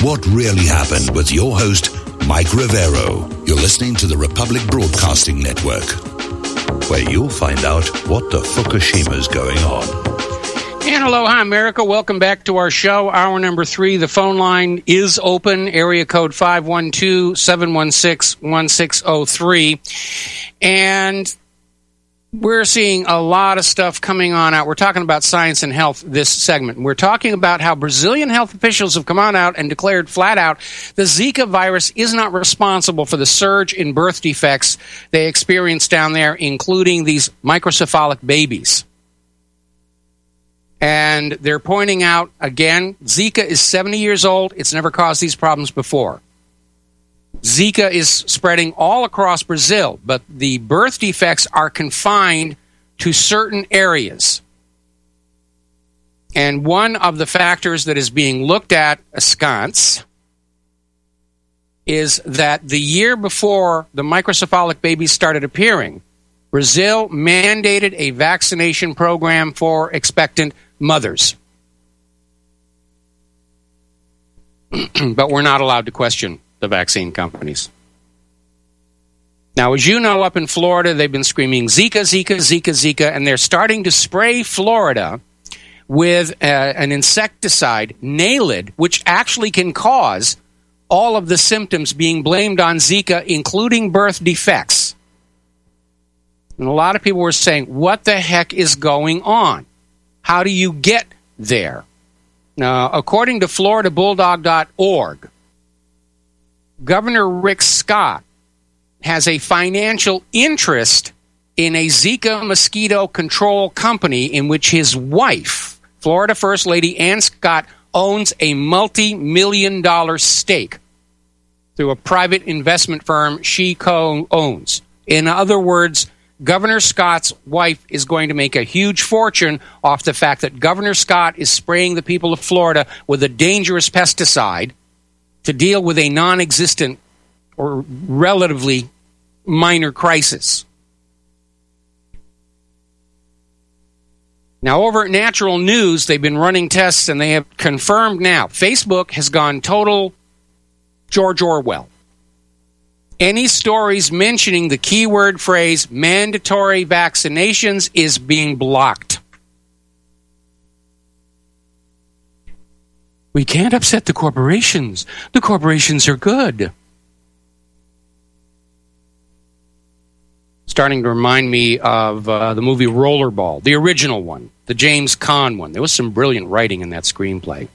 what really happened with your host, Mike Rivero. You're listening to the Republic Broadcasting Network, where you'll find out what the Fukushima's going on. And aloha, America. Welcome back to our show. Hour number 3. The phone line is open. Area code 512-716-1603. And we're seeing a lot of stuff coming on out. We're talking about science and health this segment. We're talking about how Brazilian health officials have come on out and declared flat out the Zika virus is not responsible for the surge in birth defects they experienced down there, including these microcephalic babies. And they're pointing out, again, Zika is 70 years old. It's never caused these problems before. Zika is spreading all across Brazil, but the birth defects are confined to certain areas. And one of the factors that is being looked at askance is that the year before the microcephalic babies started appearing, Brazil mandated a vaccination program for expectant mothers. But we're not allowed to question the vaccine companies. Now, as you know, up in Florida, they've been screaming Zika, Zika, Zika, Zika, and they're starting to spray Florida with an insecticide, Naled, which actually can cause all of the symptoms being blamed on Zika, including birth defects. And a lot of people were saying, what the heck is going on? How do you get there? Now, according to FloridaBulldog.org, Governor Rick Scott has a financial interest in a Zika mosquito control company in which his wife, Florida First Lady Ann Scott, owns a multi-million-dollar stake through a private investment firm she co-owns. In other words, Governor Scott's wife is going to make a huge fortune off the fact that Governor Scott is spraying the people of Florida with a dangerous pesticide to deal with a non-existent or relatively minor crisis. Now, over at Natural News, they've been running tests, and they have confirmed now. Facebook has gone total George Orwell. Any stories mentioning the keyword phrase mandatory vaccinations is being blocked. We can't upset the corporations. The corporations are good. Starting to remind me of the movie Rollerball, the original one, the James Caan one. There was some brilliant writing in that screenplay.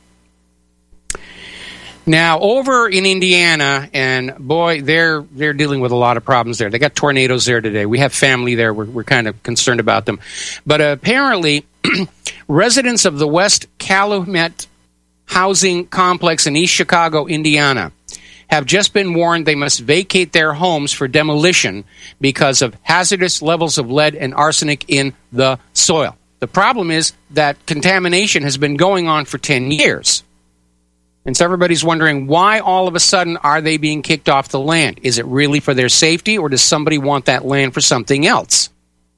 Now, over in Indiana, and boy, they're dealing with a lot of problems there. They got tornadoes there today. We have family there. We're kind of concerned about them. But apparently, residents of the West Calumet housing complex in East Chicago, Indiana, have just been warned they must vacate their homes for demolition because of hazardous levels of lead and arsenic in the soil. The problem is that contamination has been going on for 10 years. And so everybody's wondering, why all of a sudden are they being kicked off the land? Is it really for their safety, or does somebody want that land for something else?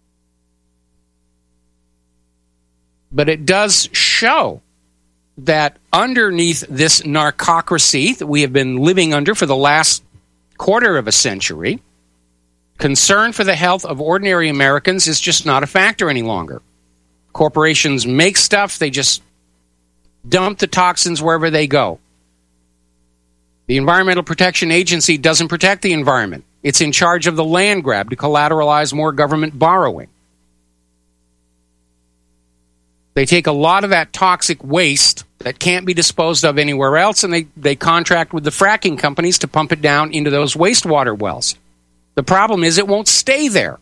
But it does show that underneath this narcocracy that we have been living under for the last quarter of a century, concern for the health of ordinary Americans is just not a factor any longer. Corporations make stuff, they just dump the toxins wherever they go. The Environmental Protection Agency doesn't protect the environment. It's in charge of the land grab to collateralize more government borrowing. They take a lot of that toxic waste that can't be disposed of anywhere else, and they contract with the fracking companies to pump it down into those wastewater wells. The problem is it won't stay there.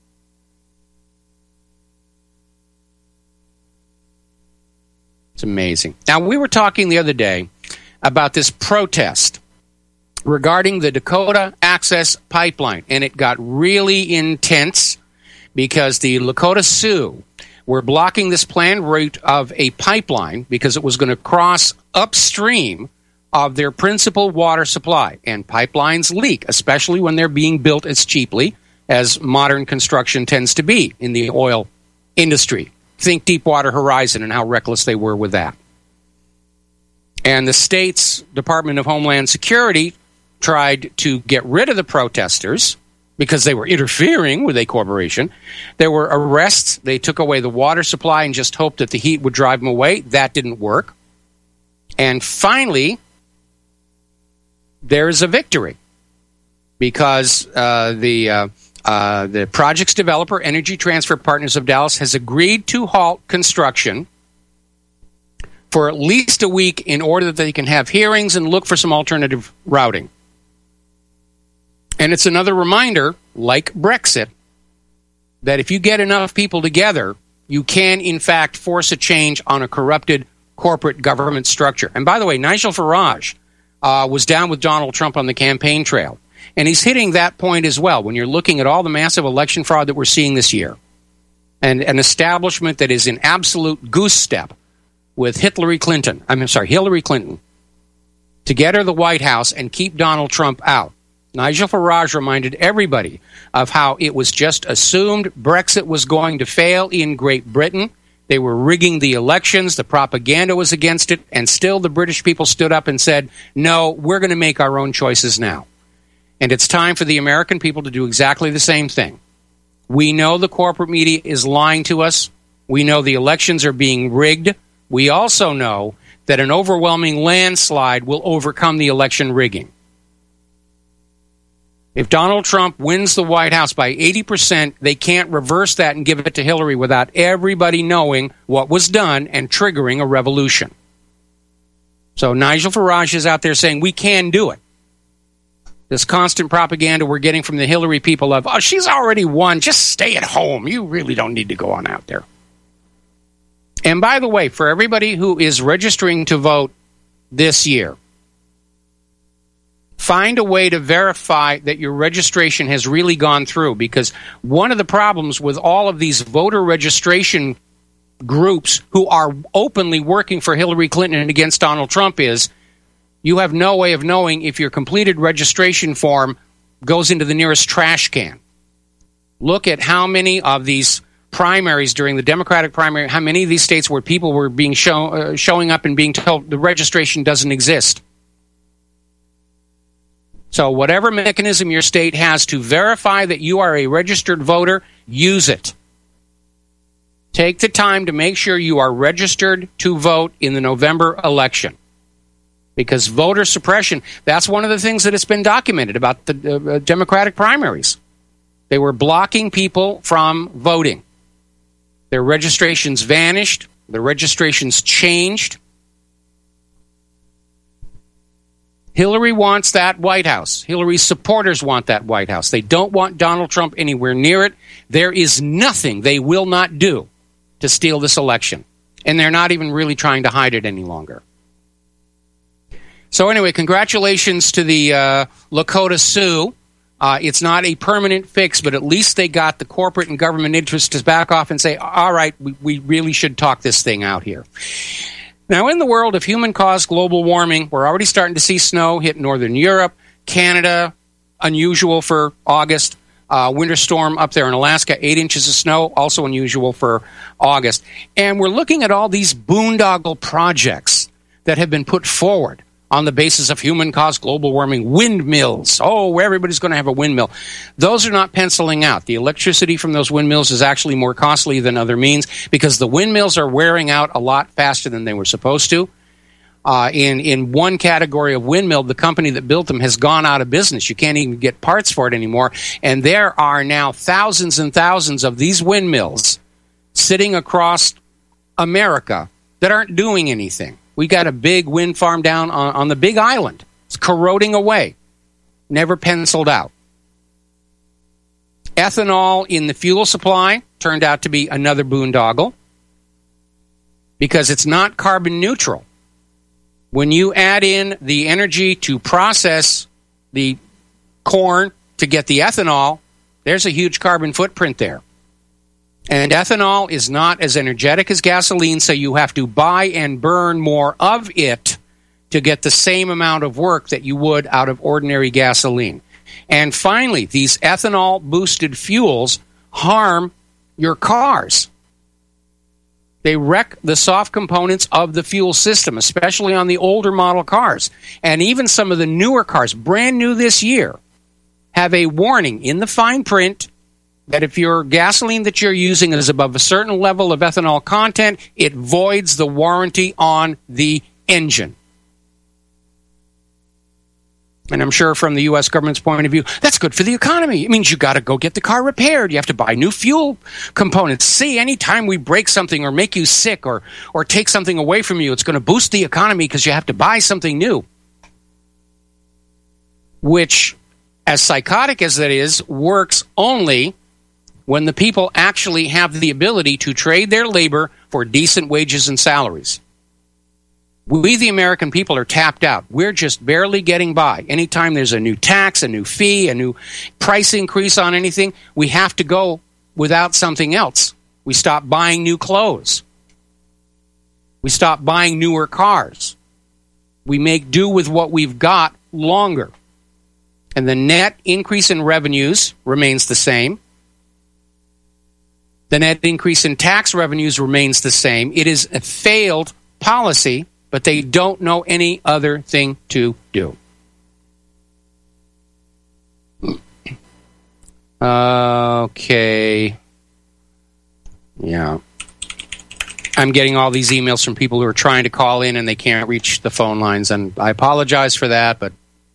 It's amazing. Now, we were talking the other day about this protest regarding the Dakota Access Pipeline, and it got really intense because the Lakota Sioux were blocking this planned route of a pipeline because it was going to cross upstream of their principal water supply. And pipelines leak, especially when they're being built as cheaply as modern construction tends to be in the oil industry. Think Deepwater Horizon and how reckless they were with that. And the state's Department of Homeland Security tried to get rid of the protesters because they were interfering with a corporation. There were arrests. They took away the water supply and just hoped that the heat would drive them away. That didn't work. And finally, there's a victory because the project's developer, Energy Transfer Partners of Dallas, has agreed to halt construction for at least a week in order that they can have hearings and look for some alternative routing. And it's another reminder, like Brexit, that if you get enough people together, you can, in fact, force a change on a corrupted corporate government structure. And by the way, Nigel Farage was down with Donald Trump on the campaign trail. And he's hitting that point as well when you're looking at all the massive election fraud that we're seeing this year. And an establishment that is in absolute goose step with Hillary Clinton to get her the White House and keep Donald Trump out. Nigel Farage reminded everybody of how it was just assumed Brexit was going to fail in Great Britain. They were rigging the elections. The propaganda was against it. And still the British people stood up and said, no, we're going to make our own choices now. And it's time for the American people to do exactly the same thing. We know the corporate media is lying to us. We know the elections are being rigged. We also know that an overwhelming landslide will overcome the election rigging. If Donald Trump wins the White House by 80%, they can't reverse that and give it to Hillary without everybody knowing what was done and triggering a revolution. So Nigel Farage is out there saying, we can do it. This constant propaganda we're getting from the Hillary people of, oh, she's already won, just stay at home. You really don't need to go on out there. And by the way, for everybody who is registering to vote this year, find a way to verify that your registration has really gone through, because one of the problems with all of these voter registration groups who are openly working for Hillary Clinton and against Donald Trump is you have no way of knowing if your completed registration form goes into the nearest trash can. Look at how many of these primaries during the Democratic primary, how many of these states where people were being showing up and being told the registration doesn't exist. So whatever mechanism your state has to verify that you are a registered voter, use it. Take the time to make sure you are registered to vote in the November election. Because voter suppression, that's one of the things that has been documented about the Democratic primaries. They were blocking people from voting. Their registrations vanished. Their registrations changed. Hillary wants that White House. Hillary's supporters want that White House. They don't want Donald Trump anywhere near it. There is nothing they will not do to steal this election. And they're not even really trying to hide it any longer. So anyway, congratulations to the Lakota Sioux. It's not a permanent fix, but at least they got the corporate and government interests to back off and say, all right, we really should talk this thing out here. Now, in the world of human-caused global warming, we're already starting to see snow hit northern Europe, Canada, unusual for August. Winter storm up there in Alaska, 8 inches of snow, also unusual for August. And we're looking at all these boondoggle projects that have been put forward on the basis of human-caused global warming. Windmills. Oh, everybody's going to have a windmill. Those are not penciling out. The electricity from those windmills is actually more costly than other means because the windmills are wearing out a lot faster than they were supposed to. In one category of windmill, the company that built them has gone out of business. You can't even get parts for it anymore. And there are now thousands and thousands of these windmills sitting across America that aren't doing anything. We got a big wind farm down on the Big Island. It's corroding away. Never penciled out. Ethanol in the fuel supply turned out to be another boondoggle because it's not carbon neutral. When you add in the energy to process the corn to get the ethanol, there's a huge carbon footprint there. And ethanol is not as energetic as gasoline, so you have to buy and burn more of it to get the same amount of work that you would out of ordinary gasoline. And finally, these ethanol-boosted fuels harm your cars. They wreck the soft components of the fuel system, especially on the older model cars. And even some of the newer cars, brand new this year, have a warning in the fine print that if your gasoline that you're using is above a certain level of ethanol content, it voids the warranty on the engine. And I'm sure from the U.S. government's point of view, that's good for the economy. It means you got to go get the car repaired. You have to buy new fuel components. See, anytime we break something or make you sick or take something away from you, it's going to boost the economy because you have to buy something new. Which, as psychotic as that is, works only when the people actually have the ability to trade their labor for decent wages and salaries. We, the American people, are tapped out. We're just barely getting by. Anytime there's a new tax, a new fee, a new price increase on anything, we have to go without something else. We stop buying new clothes. We stop buying newer cars. We make do with what we've got longer. And the net increase in revenues remains the same. The net increase in tax revenues remains the same. It is a failed policy, but they don't know any other thing to do. Okay. Yeah. I'm getting all these emails from people who are trying to call in and they can't reach the phone lines, and I apologize for that, but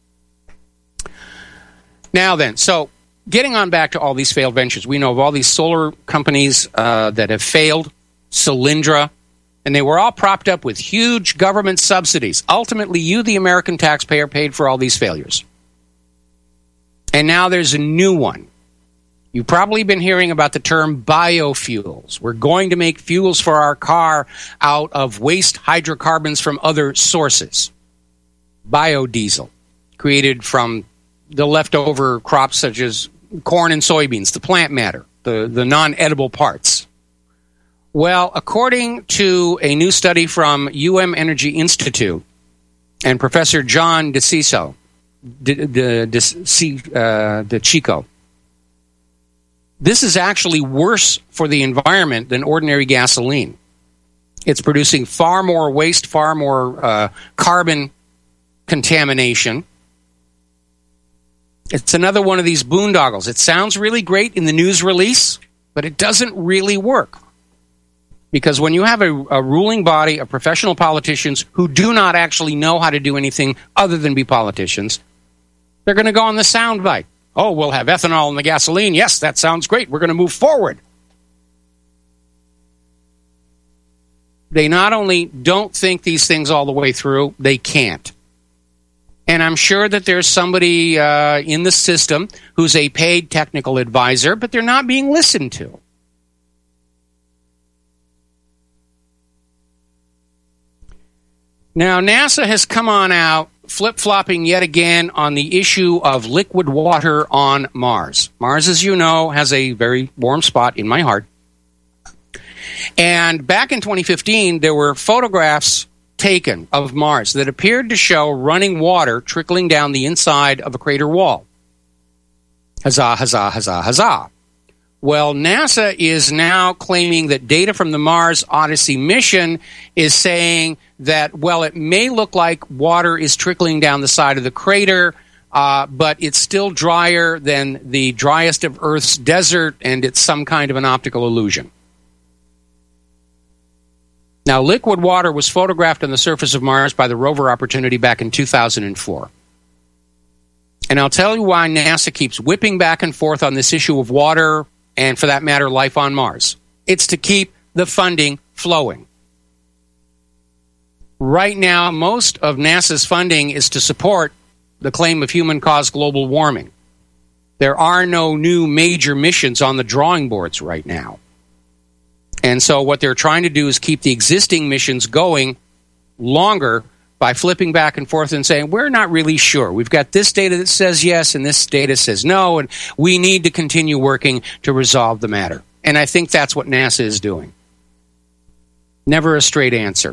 now then, so getting on back to all these failed ventures, we know of all these solar companies that have failed, Solyndra, and they were all propped up with huge government subsidies. Ultimately, you, the American taxpayer, paid for all these failures. And now there's a new one. You've probably been hearing about the term biofuels. We're going to make fuels for our car out of waste hydrocarbons from other sources. Biodiesel, created from the leftover crops such as corn and soybeans, the plant matter, the non-edible parts. Well, according to a new study from Energy Institute and Professor John DeCicco, this is actually worse for the environment than ordinary gasoline. It's producing far more waste, far more carbon contamination. It's another one of these boondoggles. It sounds really great in the news release, but it doesn't really work. Because when you have a ruling body of professional politicians who do not actually know how to do anything other than be politicians, they're going to go on the soundbite. Oh, we'll have ethanol in the gasoline. Yes, that sounds great. We're going to move forward. They not only don't think these things all the way through, they can't. And I'm sure that there's somebody in the system who's a paid technical advisor, but they're not being listened to. Now, NASA has come on out flip-flopping yet again on the issue of liquid water on Mars. Mars, as you know, has a very warm spot in my heart. And back in 2015, there were photographs taken of Mars that appeared to show running water trickling down the inside of a crater wall. Huzzah, huzzah, huzzah, huzzah. Well, NASA is now claiming that data from the Mars Odyssey mission is saying that, well, it may look like water is trickling down the side of the crater, but it's still drier than the driest of Earth's desert, and it's some kind of an optical illusion. Now, liquid water was photographed on the surface of Mars by the rover Opportunity back in 2004. And I'll tell you why NASA keeps whipping back and forth on this issue of water and, for that matter, life on Mars. It's to keep the funding flowing. Right now, most of NASA's funding is to support the claim of human-caused global warming. There are no new major missions on the drawing boards right now. And so what they're trying to do is keep the existing missions going longer by flipping back and forth and saying, we're not really sure. We've got this data that says yes and this data says no, and we need to continue working to resolve the matter. And I think that's what NASA is doing. Never a straight answer.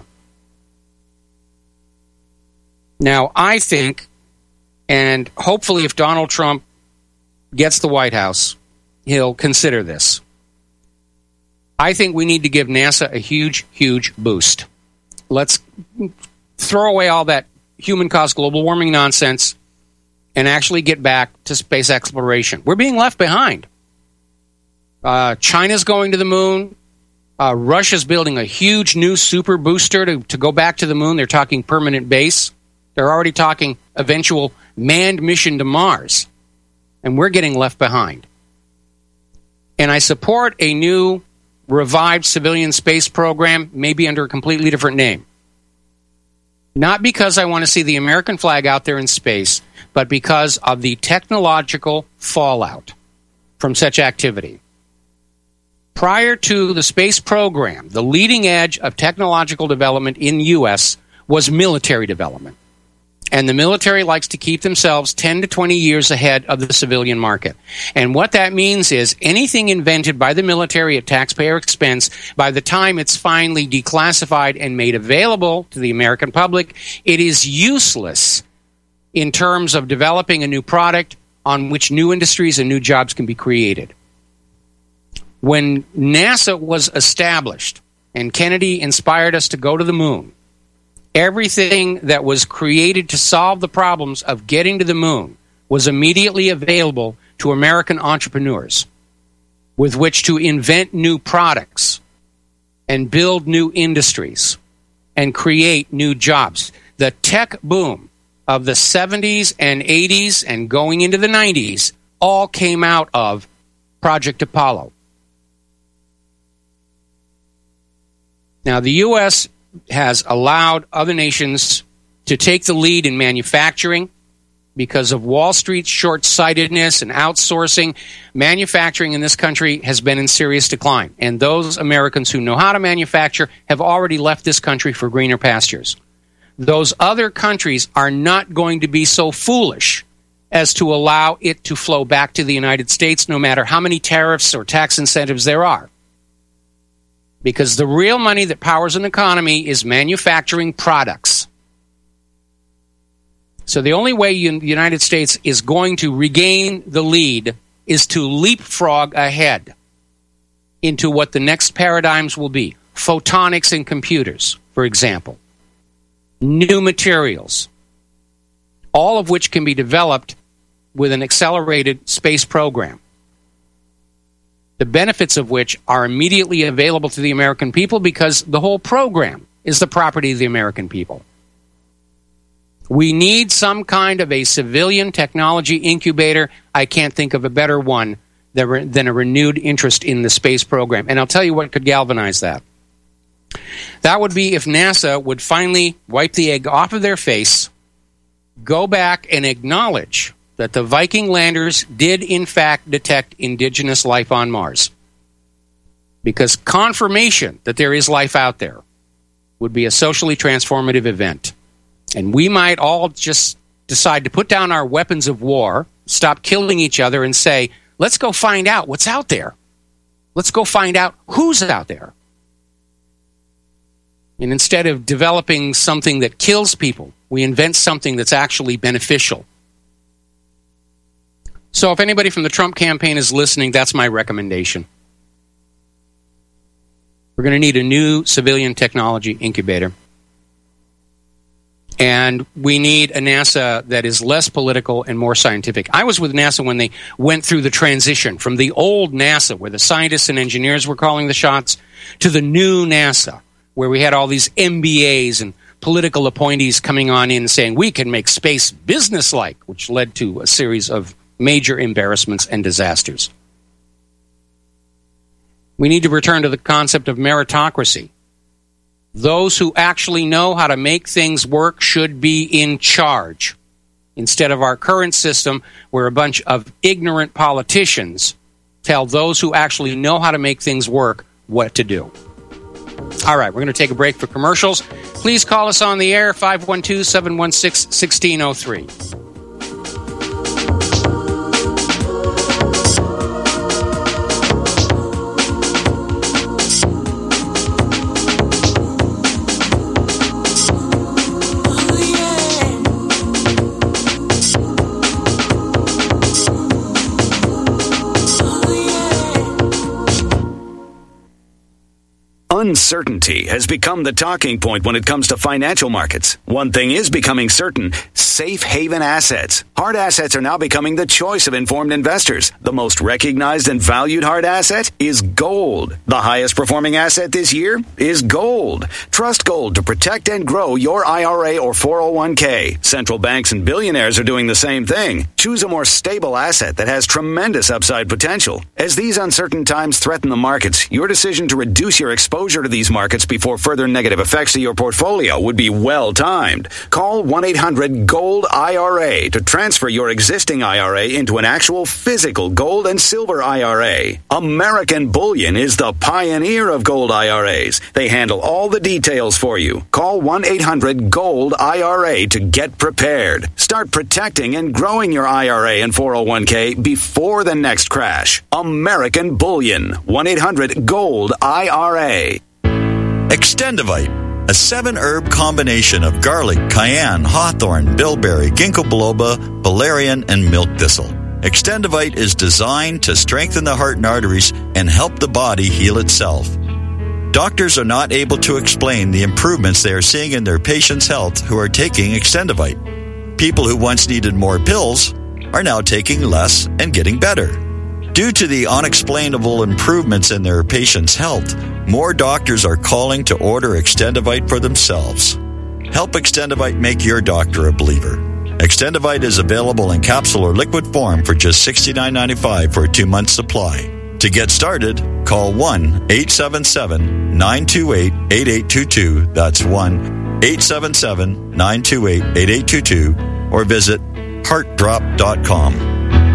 Now, I think, and hopefully if Donald Trump gets the White House, he'll consider this. I think we need to give NASA a huge, huge boost. Let's throw away all that human-caused global warming nonsense and actually get back to space exploration. We're being left behind. China's going to the moon. Russia's building a huge new super booster to go back to the moon. They're talking permanent base. They're already talking eventual manned mission to Mars. And we're getting left behind. And I support a new, revived civilian space program, maybe under a completely different name. Not because I want to see the American flag out there in space, but because of the technological fallout from such activity. Prior to the space program, the leading edge of technological development in the U.S. was military development. And the military likes to keep themselves 10 to 20 years ahead of the civilian market. And what that means is anything invented by the military at taxpayer expense, by the time it's finally declassified and made available to the American public, it is useless in terms of developing a new product on which new industries and new jobs can be created. When NASA was established and Kennedy inspired us to go to the moon, everything that was created to solve the problems of getting to the moon was immediately available to American entrepreneurs with which to invent new products and build new industries and create new jobs. The tech boom of the 70s and 80s and going into the 90s all came out of Project Apollo. Now, the U.S. has allowed other nations to take the lead in manufacturing because of Wall Street's short-sightedness and outsourcing. Manufacturing in this country has been in serious decline, and those Americans who know how to manufacture have already left this country for greener pastures. Those other countries are not going to be so foolish as to allow it to flow back to the United States, no matter how many tariffs or tax incentives there are. Because the real money that powers an economy is manufacturing products. So the only way the United States is going to regain the lead is to leapfrog ahead into what the next paradigms will be. Photonics in computers, for example. New materials. All of which can be developed with an accelerated space program. The benefits of which are immediately available to the American people because the whole program is the property of the American people. We need some kind of a civilian technology incubator. I can't think of a better one than a renewed interest in the space program. And I'll tell you what could galvanize that. That would be if NASA would finally wipe the egg off of their face, go back and acknowledge that the Viking landers did in fact detect indigenous life on Mars. Because confirmation that there is life out there would be a socially transformative event. And we might all just decide to put down our weapons of war, stop killing each other, and say, let's go find out what's out there. Let's go find out who's out there. And instead of developing something that kills people, we invent something that's actually beneficial. So if anybody from the Trump campaign is listening, that's my recommendation. We're going to need a new civilian technology incubator. And we need a NASA that is less political and more scientific. I was with NASA when they went through the transition from the old NASA, where the scientists and engineers were calling the shots, to the new NASA, where we had all these MBAs and political appointees coming on in saying, we can make space businesslike, which led to a series of major embarrassments and disasters. We need to return to the concept of meritocracy. Those who actually know how to make things work should be in charge, instead of our current system where a bunch of ignorant politicians tell those who actually know how to make things work what to do. All right, we're going to take a break for commercials. Please call us on the air, 512-716-1603. Uncertainty has become the talking point when it comes to financial markets. One thing is becoming certain: safe haven assets. Hard assets are now becoming the choice of informed investors. The most recognized and valued hard asset is gold. The highest performing asset this year is gold. Trust gold to protect and grow your IRA or 401k. Central banks and billionaires are doing the same thing. Choose a more stable asset that has tremendous upside potential. As these uncertain times threaten the markets, your decision to reduce your exposure to these markets before further negative effects to your portfolio would be well timed. Call 1-800-GOLD-IRA to transfer your existing IRA into an actual physical gold and silver IRA. American Bullion is the pioneer of gold IRAs. They handle all the details for you. Call 1-800-GOLD-IRA to get prepared. Start protecting and growing your IRA and 401k before the next crash. American Bullion. 1-800-GOLD-IRA. Extendivite, a 7-herb combination of garlic, cayenne, hawthorn, bilberry, ginkgo biloba, valerian, and milk thistle. Extendivite is designed to strengthen the heart and arteries and help the body heal itself. Doctors are not able to explain the improvements they are seeing in their patients' health who are taking Extendivite. People who once needed more pills are now taking less and getting better. Due to the unexplainable improvements in their patients' health, more doctors are calling to order Extendivite for themselves. Help Extendivite make your doctor a believer. Extendivite is available in capsule or liquid form for just $69.95 for a 2-month supply. To get started, call 1-877-928-8822. That's 1-877-928-8822. Or visit heartdrop.com.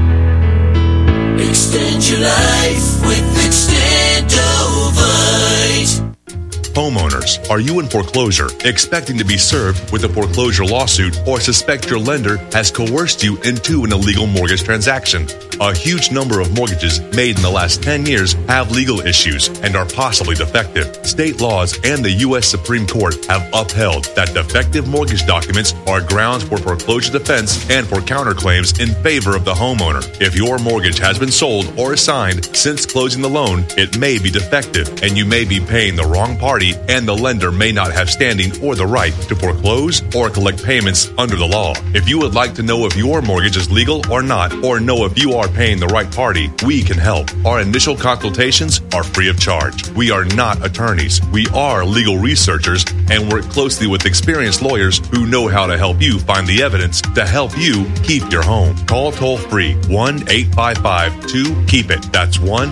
Extend your life with Extendovite. Homeowners, are you in foreclosure, expecting to be served with a foreclosure lawsuit, or suspect your lender has coerced you into an illegal mortgage transaction? A huge number of mortgages made in the last 10 years have legal issues and are possibly defective. State laws and the U.S. Supreme Court have upheld that defective mortgage documents are grounds for foreclosure defense and for counterclaims in favor of the homeowner. If your mortgage has been sold or assigned since closing the loan, it may be defective, and you may be paying the wrong party, and the lender may not have standing or the right to foreclose or collect payments under the law. If you would like to know if your mortgage is legal or not, or know if you are paying the right party, we can help. Our initial consultations are free of charge. We are not attorneys. We are legal researchers and work closely with experienced lawyers who know how to help you find the evidence to help you keep your home. Call toll-free 1-855-2-KEEP-IT. That's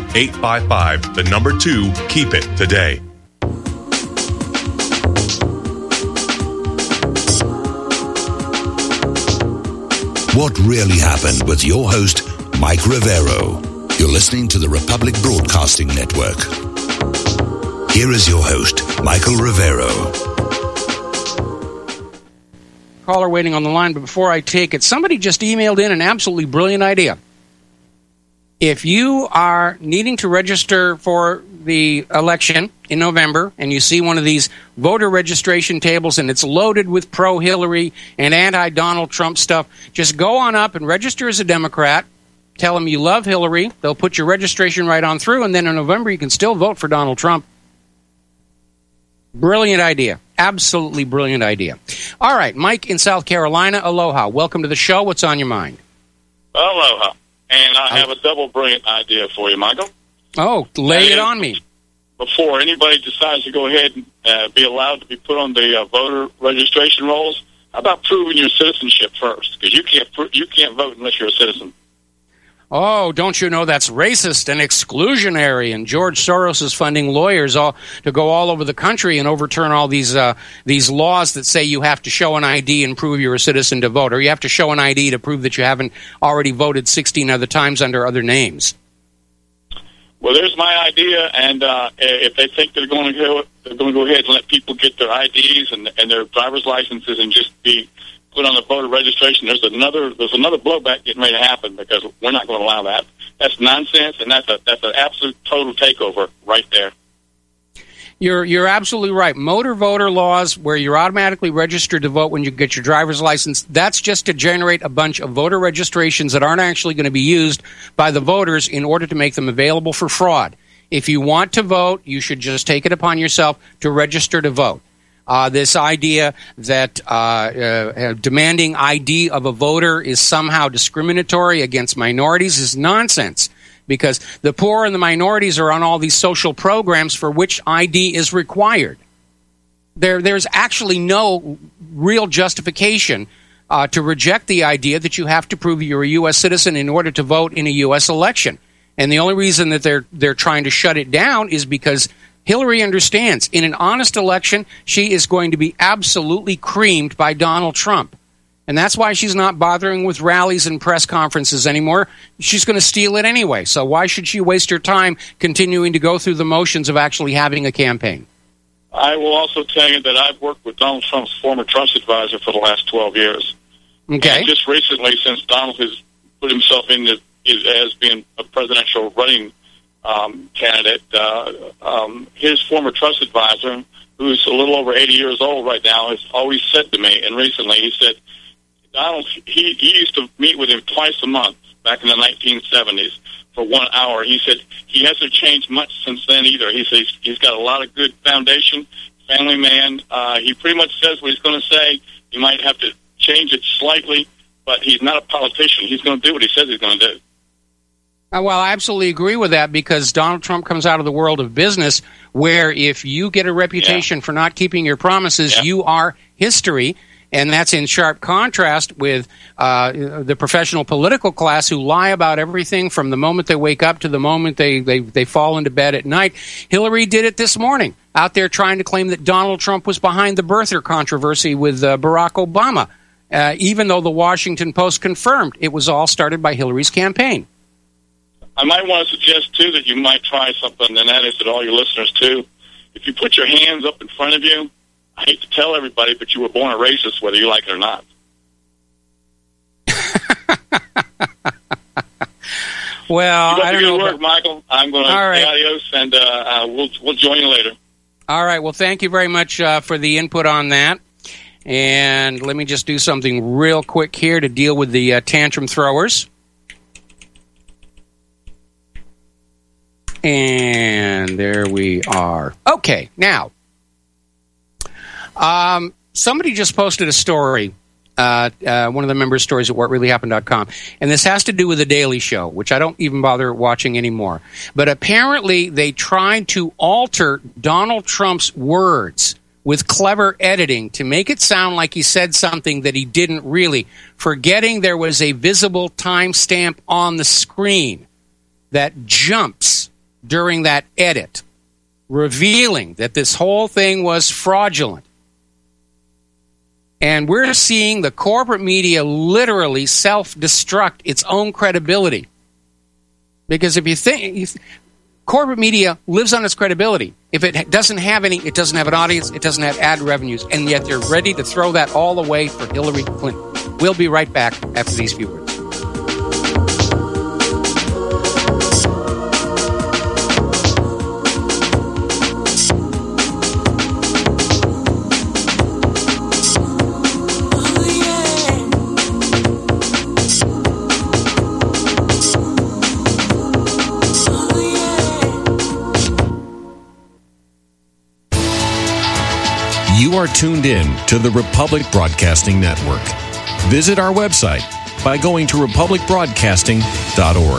1-855-2-KEEP-IT today. What really happened with your host, Mike Rivero. You're listening to the Republic Broadcasting Network. Here is your host, Michael Rivero. Caller waiting on the line, but before I take it, somebody just emailed in an absolutely brilliant idea. If you are needing to register for the election in November and you see one of these voter registration tables and it's loaded with pro-Hillary and anti-Donald Trump stuff, just go on up and register as a Democrat. Tell them you love Hillary. They'll put your registration right on through, and then in November you can still vote for Donald Trump. Brilliant idea. Absolutely brilliant idea. All right, Mike in South Carolina, aloha. Welcome to the show. What's on your mind? Aloha. And I have a double brilliant idea for you, Michael. Oh, lay it on me. Before anybody decides to go ahead and be allowed to be put on the voter registration rolls, how about proving your citizenship first? Because you can't vote unless you're a citizen. Oh, don't you know that's racist and exclusionary? And George Soros is funding lawyers to go all over the country and overturn all these laws that say you have to show an ID and prove you're a citizen to vote, or you have to show an ID to prove that you haven't already voted 16 other times under other names. Well, there's my idea, and if they think they're going to go ahead and let people get their IDs and their driver's licenses and just be put on the voter registration, there's another blowback getting ready to happen, because we're not going to allow that. That's nonsense, and that's an absolute total takeover right there. You're absolutely right. Motor voter laws, where you're automatically registered to vote when you get your driver's license, that's just to generate a bunch of voter registrations that aren't actually going to be used by the voters in order to make them available for fraud. If you want to vote, you should just take it upon yourself to register to vote. This idea that demanding ID of a voter is somehow discriminatory against minorities is nonsense, because the poor and the minorities are on all these social programs for which ID is required. There's actually no real justification to reject the idea that you have to prove you're a U.S. citizen in order to vote in a U.S. election. And the only reason that they're trying to shut it down is because Hillary understands in an honest election, she is going to be absolutely creamed by Donald Trump. And that's why she's not bothering with rallies and press conferences anymore. She's going to steal it anyway. So why should she waste her time continuing to go through the motions of actually having a campaign? I will also tell you that I've worked with Donald Trump's former trust advisor for the last 12 years. Okay. And just recently, since Donald has put himself in as being a presidential running candidate, his former trust advisor, who's a little over 80 years old right now, has always said to me, and recently he said, Donald, he used to meet with him twice a month back in the 1970s for 1 hour. He said he hasn't changed much since then either. He says he's got a lot of good foundation, family man. He pretty much says what he's going to say. He might have to change it slightly, but he's not a politician. He's going to do what he says he's going to do. Well, I absolutely agree with that, because Donald Trump comes out of the world of business where if you get a reputation for not keeping your promises, you are history. And that's in sharp contrast with the professional political class who lie about everything from the moment they wake up to the moment they fall into bed at night. Hillary did it this morning, out there trying to claim that Donald Trump was behind the birther controversy with Barack Obama, even though the Washington Post confirmed it was all started by Hillary's campaign. I might want to suggest, too, that you might try something, and that is that all your listeners, too, if you put your hands up in front of you, I hate to tell everybody, but you were born a racist, whether you like it or not. Well, I don't know. Good work, Michael. I'm going to say adios, and we'll join you later. All right. Well, thank you very much for the input on that. And let me just do something real quick here to deal with the tantrum throwers. And there we are. Okay, now, somebody just posted a story, one of the members' stories at whatreallyhappened.com, and this has to do with The Daily Show, which I don't even bother watching anymore. But apparently they tried to alter Donald Trump's words with clever editing to make it sound like he said something that he didn't really, forgetting there was a visible timestamp on the screen that jumps during that edit, revealing that this whole thing was fraudulent. And we're seeing the corporate media literally self-destruct its own credibility. Because if you think, corporate media lives on its credibility. If it doesn't have any, it doesn't have an audience, it doesn't have ad revenues, and yet they're ready to throw that all away for Hillary Clinton. We'll be right back after these few words. You are tuned in to the Republic Broadcasting Network. Visit our website by going to republicbroadcasting.org.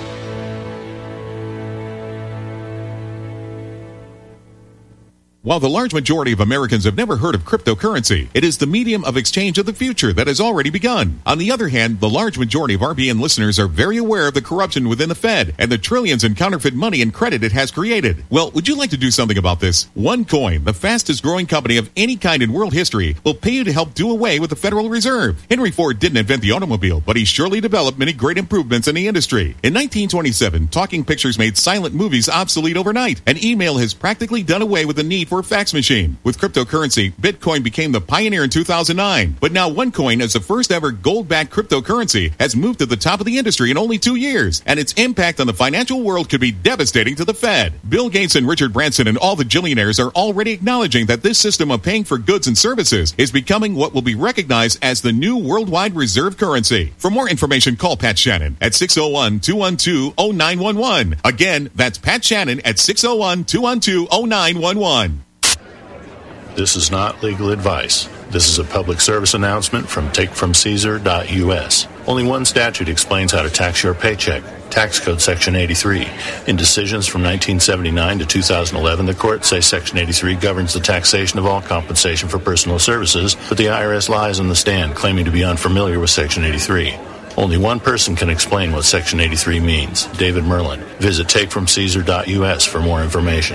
While the large majority of Americans have never heard of cryptocurrency, it is the medium of exchange of the future that has already begun. On the other hand, the large majority of RBN listeners are very aware of the corruption within the Fed and the trillions in counterfeit money and credit it has created. Well, would you like to do something about this? OneCoin, the fastest growing company of any kind in world history, will pay you to help do away with the Federal Reserve. Henry Ford didn't invent the automobile, but he surely developed many great improvements in the industry. In 1927, talking pictures made silent movies obsolete overnight, and email has practically done away with the need for a fax machine. With cryptocurrency, Bitcoin became the pioneer in 2009. But now OneCoin, as the first ever gold-backed cryptocurrency, has moved to the top of the industry in only 2 years. And its impact on the financial world could be devastating to the Fed. Bill Gates and Richard Branson and all the Jillionaires are already acknowledging that this system of paying for goods and services is becoming what will be recognized as the new worldwide reserve currency. For more information, call Pat Shannon at 601-212-0911. Again, that's Pat Shannon at 601-212-0911. This is not legal advice. This is a public service announcement from takefromcaesar.us. Only one statute explains how to tax your paycheck. Tax Code Section 83. In decisions from 1979 to 2011, the courts say Section 83 governs the taxation of all compensation for personal services, but the IRS lies on the stand, claiming to be unfamiliar with Section 83. Only one person can explain what Section 83 means, David Merlin. Visit takefromcaesar.us for more information.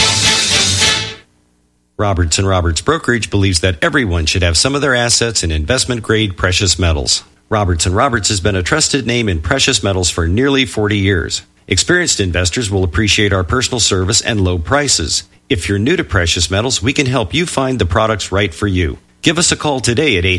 Roberts & Roberts Brokerage believes that everyone should have some of their assets in investment-grade precious metals. Roberts & Roberts has been a trusted name in precious metals for nearly 40 years. Experienced investors will appreciate our personal service and low prices. If you're new to precious metals, we can help you find the products right for you. Give us a call today at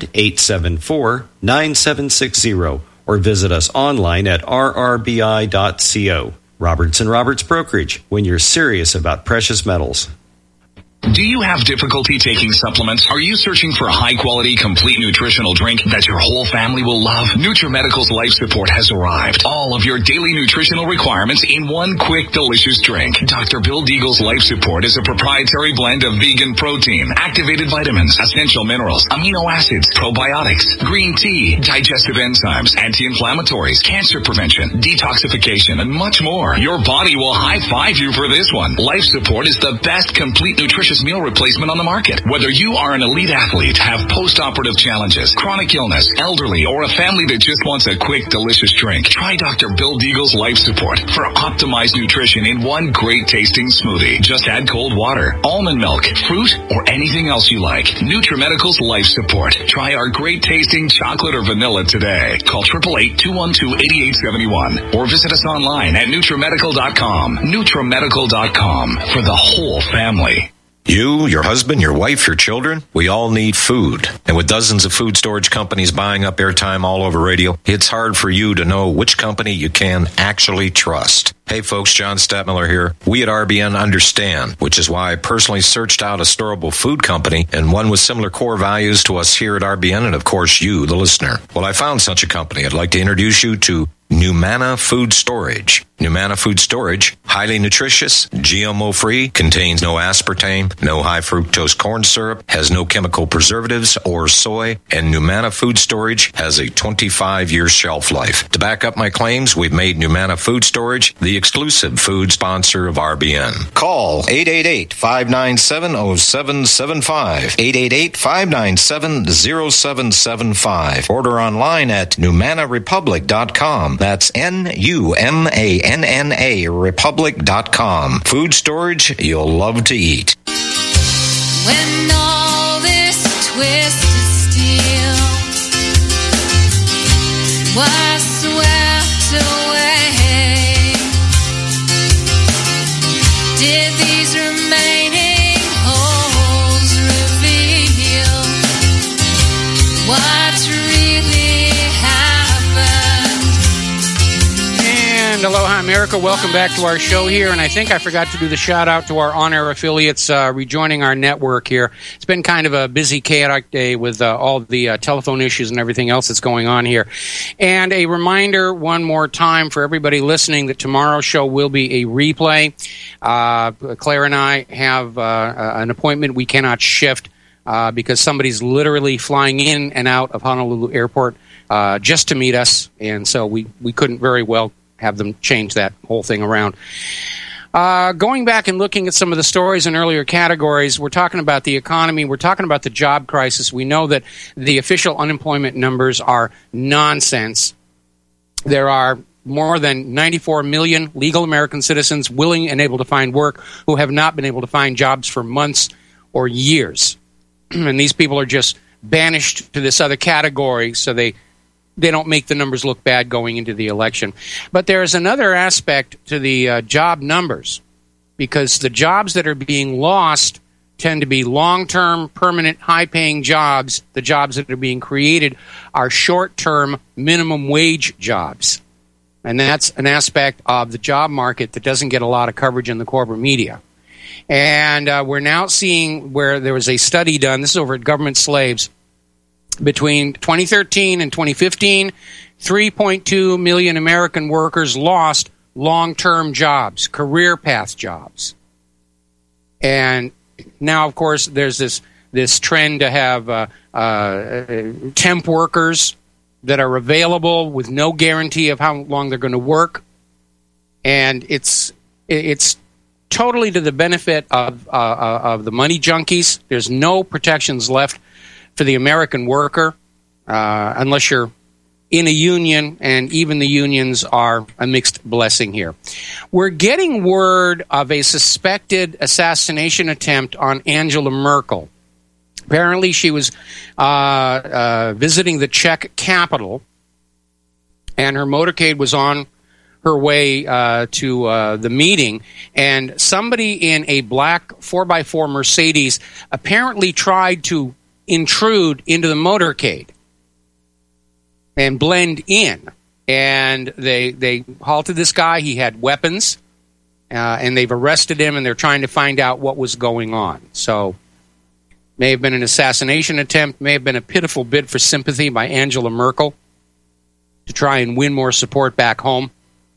800-874-9760 or visit us online at rrbi.co. Roberts & Roberts Brokerage, when you're serious about precious metals. Do you have difficulty taking supplements? Are you searching for a high-quality, complete nutritional drink that your whole family will love? NutriMedical's Life Support has arrived. All of your daily nutritional requirements in one quick, delicious drink. Dr. Bill Deagle's Life Support is a proprietary blend of vegan protein, activated vitamins, essential minerals, amino acids, probiotics, green tea, digestive enzymes, anti-inflammatories, cancer prevention, detoxification, and much more. Your body will high-five you for this one. Life Support is the best complete nutritious meal replacement on the market. Whether you are an elite athlete, have post-operative challenges, chronic illness, elderly, or a family that just wants a quick, delicious drink, try Dr. Bill Deagle's Life Support for optimized nutrition in one great tasting smoothie. Just add cold water, almond milk, fruit, or anything else you like. NutriMedical's Life Support. Try our great tasting chocolate or vanilla today. Call 888-212-8871 or visit us online at NutriMedical.com. NutriMedical.com for the whole family. You, your husband, your wife, your children, we all need food. And with dozens of food storage companies buying up airtime all over radio, it's hard for you to know which company you can actually trust. Hey folks, John Stadtmiller here. We at RBN understand, which is why I personally searched out a storable food company and one with similar core values to us here at RBN and of course you, the listener. Well, I found such a company. I'd like to introduce you to Numana Food Storage. Numana Food Storage, highly nutritious, GMO-free, contains no aspartame, no high fructose corn syrup, has no chemical preservatives or soy, and Numana Food Storage has a 25-year shelf life. To back up my claims, we've made Numana Food Storage the exclusive food sponsor of RBN. Call 888-597-0775, 888-597-0775. Order online at NumanaRepublic.com. That's NUMANNA Republic.com. Food storage you'll love to eat. When all this twisted steel was swept away, did these remaining holes reveal what really happened? And aloha, America. Welcome back to our show here. And I think I forgot to do the shout out to our on-air affiliates rejoining our network here. It's been kind of a busy, chaotic day with all the telephone issues and everything else that's going on here. And a reminder one more time for everybody listening that tomorrow's show will be a replay. Claire and I have an appointment we cannot shift because somebody's literally flying in and out of Honolulu Airport just to meet us. And so we couldn't very well have them change that whole thing around. Going back and looking at some of the stories in earlier categories, we're talking about the economy, we're talking about the job crisis. We know that the official unemployment numbers are nonsense. There are more than 94 million legal American citizens willing and able to find work who have not been able to find jobs for months or years. And these people are just banished to this other category so they don't make the numbers look bad going into the election. But there's another aspect to the job numbers. because the jobs that are being lost tend to be long-term, permanent, high-paying jobs. The jobs that are being created are short-term, minimum wage jobs. And that's an aspect of the job market that doesn't get a lot of coverage in the corporate media. And we're now seeing where there was a study done, this is over at Government Slaves, between 2013 and 2015, 3.2 million American workers lost long-term jobs, career path jobs. And now, of course, there's this trend to have temp workers that are available with no guarantee of how long they're going to work. And it's totally to the benefit of the money junkies. There's no protections left for the American worker unless you're in a union, and even the unions are a mixed blessing here. We're getting word of a suspected assassination attempt on Angela Merkel. Apparently, she was visiting the Czech capital, and her motorcade was on her way to the meeting, and somebody in a black 4x4 Mercedes apparently tried to intrude into the motorcade and blend in. And they halted this guy. He had weapons, and they've arrested him, and they're trying to find out what was going on. So, may have been an assassination attempt, may have been a pitiful bid for sympathy by Angela Merkel to try and win more support back home.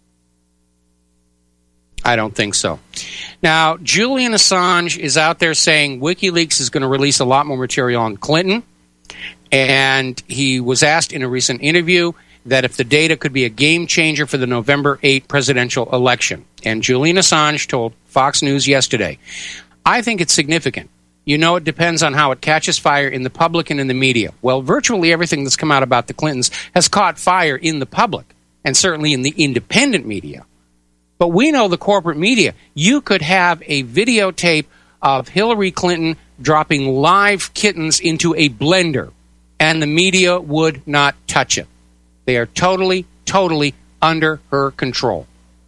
I don't think so. Now, Julian Assange is out there saying WikiLeaks is going to release a lot more material on Clinton. And he was asked in a recent interview that if the data could be a game changer for the November 8 presidential election. And Julian Assange told Fox News yesterday, I think it's significant. You know, it depends on how it catches fire in the public and in the media. Well, virtually everything that's come out about the Clintons has caught fire in the public, and certainly in the independent media. But we know the corporate media. You could have a videotape of Hillary Clinton dropping live kittens into a blender, and the media would not touch it. They are totally, totally under her control.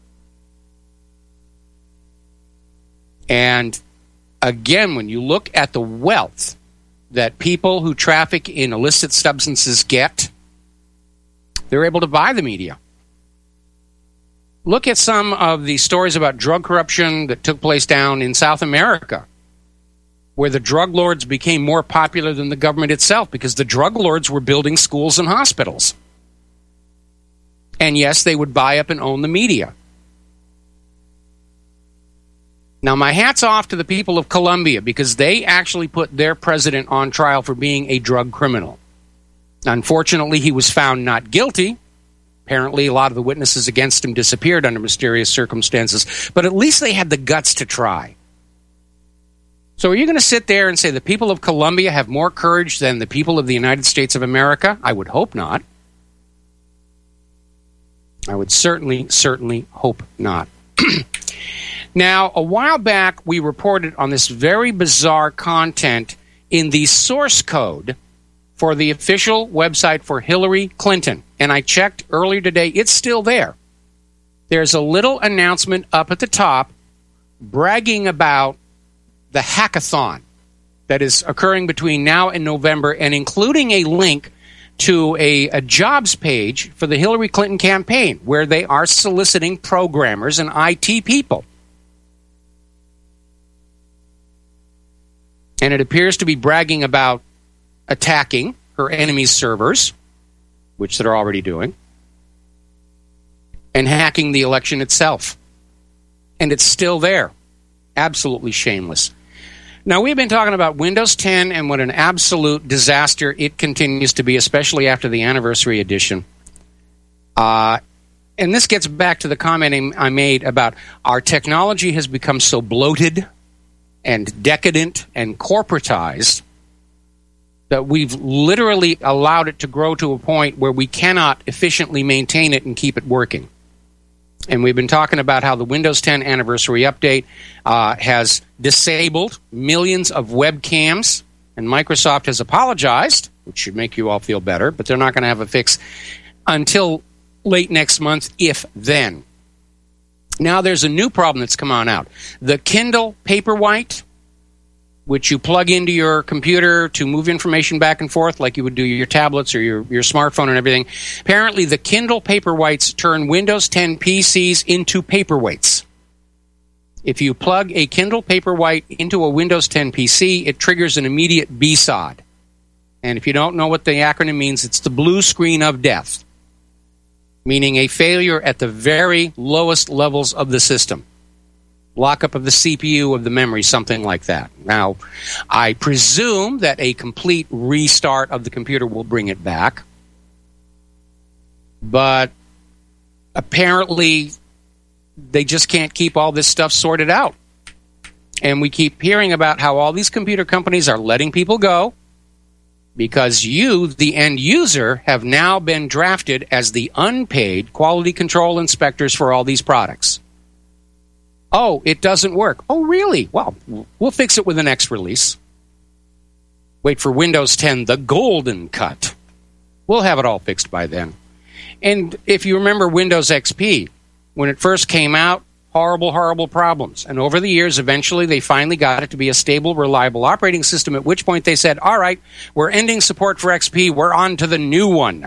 And again, when you look at the wealth that people who traffic in illicit substances get, they're able to buy the media. Look at some of the stories about drug corruption that took place down in South America, where the drug lords became more popular than the government itself because the drug lords were building schools and hospitals. And yes, they would buy up and own the media. Now, my hat's off to the people of Colombia because they actually put their president on trial for being a drug criminal. Unfortunately, he was found not guilty. Apparently, a lot of the witnesses against him disappeared under mysterious circumstances, but at least they had the guts to try. So are you going to sit there and say the people of Colombia have more courage than the people of the United States of America? I would hope not. I would certainly hope not. Now, a while back, we reported on this very bizarre content in the source code for the official website for Hillary Clinton. And I checked earlier today, it's still there. There's a little announcement up at the top bragging about the hackathon that is occurring between now and November, and including a link to a jobs page for the Hillary Clinton campaign, where they are soliciting programmers and IT people. And it appears to be bragging about attacking her enemies' servers, which they're already doing, and hacking the election itself. And it's still there. Absolutely shameless. Now, we've been talking about Windows 10 and what an absolute disaster it continues to be, especially after the anniversary edition. And this gets back to the comment I made about our technology has become so bloated and decadent and corporatized that we've literally allowed it to grow to a point where we cannot efficiently maintain it and keep it working. And we've been talking about how the Windows 10 anniversary update has disabled millions of webcams, and Microsoft has apologized, which should make you all feel better, but they're not going to have a fix until late next month, if then. Now there's a new problem that's come on out. The Kindle Paperwhite, which you plug into your computer to move information back and forth like you would do your tablets or your smartphone and everything. Apparently, the Kindle Paperwhites turn Windows 10 PCs into paperweights. If you plug a Kindle Paperwhite into a Windows 10 PC, it triggers an immediate BSOD. And if you don't know what the acronym means, it's the blue screen of death, meaning a failure at the very lowest levels of the system. Lockup of the CPU, of the memory, something like that. Now, I presume that a complete restart of the computer will bring it back. But apparently, they just can't keep all this stuff sorted out. And we keep hearing about how all these computer companies are letting people go because you, the end user, have now been drafted as the unpaid quality control inspectors for all these products. Oh, it doesn't work. Oh, really? Well, we'll fix it with the next release. Wait for Windows 10, the golden cut. We'll have it all fixed by then. And if you remember Windows XP, when it first came out, horrible, horrible problems. And over the years, eventually, they finally got it to be a stable, reliable operating system, at which point they said, all right, we're ending support for XP. We're on to the new one.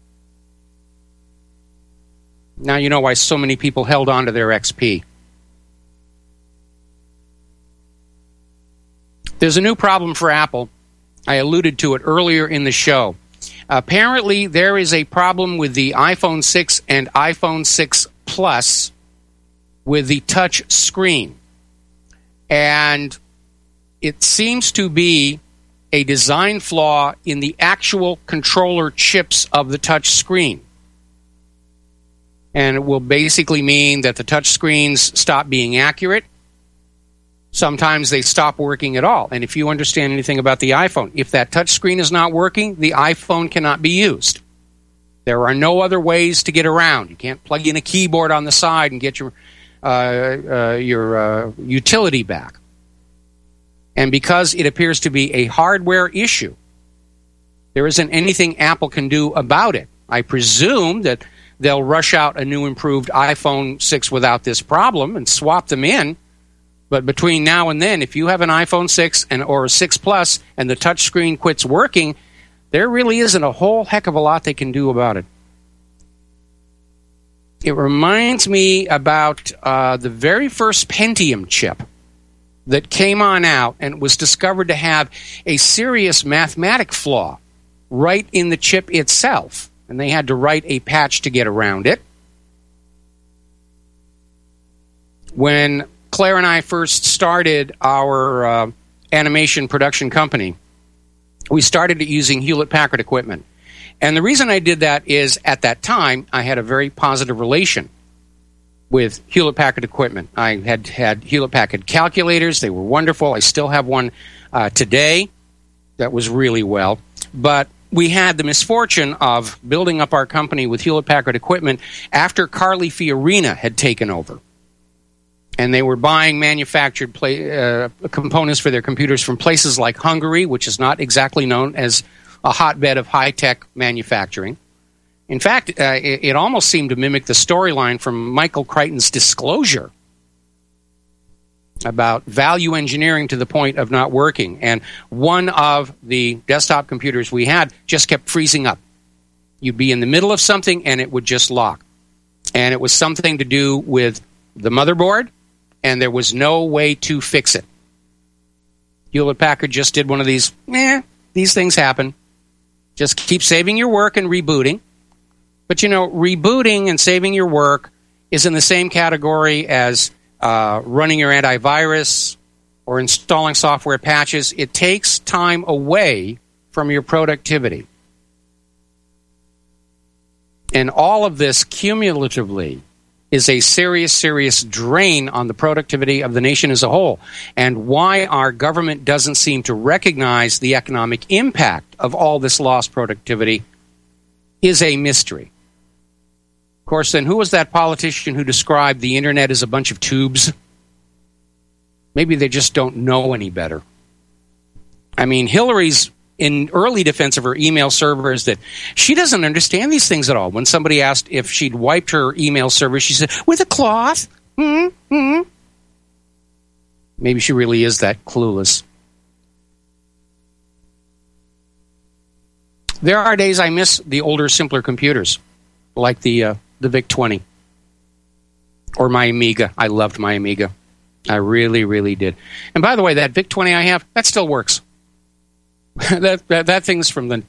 Now you know why so many people held on to their XP. There's a new problem for Apple. I alluded to it earlier in the show. Apparently, there is a problem with the iPhone 6 and iPhone 6 Plus with the touch screen. And it seems to be a design flaw in the actual controller chips of the touch screen. And it will basically mean that the touch screens stop being accurate. Sometimes they stop working at all. And if you understand anything about the iPhone, if that touch screen is not working, the iPhone cannot be used. There are no other ways to get around. You can't plug in a keyboard on the side and get your utility back. And because it appears to be a hardware issue, there isn't anything Apple can do about it. I presume that they'll rush out a new improved iPhone 6 without this problem and swap them in. But between now and then, if you have an iPhone 6 or a 6 Plus and the touch screen quits working, there really isn't a whole heck of a lot they can do about it. It reminds me about the very first Pentium chip that came on out and was discovered to have a serious mathematic flaw right in the chip itself. And they had to write a patch to get around it. When Claire and I first started our animation production company, we started it using Hewlett-Packard equipment. And the reason I did that is, at that time, I had a very positive relation with Hewlett-Packard equipment. I had Hewlett-Packard calculators. They were wonderful. I still have one today that was really well. But we had the misfortune of building up our company with Hewlett-Packard equipment after Carly Fiorina had taken over. And they were buying manufactured components for their computers from places like Hungary, which is not exactly known as a hotbed of high-tech manufacturing. In fact, it almost seemed to mimic the storyline from Michael Crichton's Disclosure about value engineering to the point of not working. And one of the desktop computers we had just kept freezing up. You'd be in the middle of something, and it would just lock. And it was something to do with the motherboard, and there was no way to fix it. Hewlett-Packard just did one of these, these things happen. Just keep saving your work and rebooting. But, you know, rebooting and saving your work is in the same category as running your antivirus or installing software patches. It takes time away from your productivity. And all of this cumulatively is a serious, serious drain on the productivity of the nation as a whole. And why our government doesn't seem to recognize the economic impact of all this lost productivity is a mystery. Of course, then who was that politician who described the internet as a bunch of tubes? Maybe they just don't know any better. I mean, Hillary's in early defense of her email server is that she doesn't understand these things at all. When somebody asked if she'd wiped her email server, she said, with a cloth. Maybe she really is that clueless. There are days I miss the older, simpler computers, like the VIC-20 or my Amiga. I loved my Amiga. I really, really did. And by the way, that VIC-20 I have, that still works. that thing's from the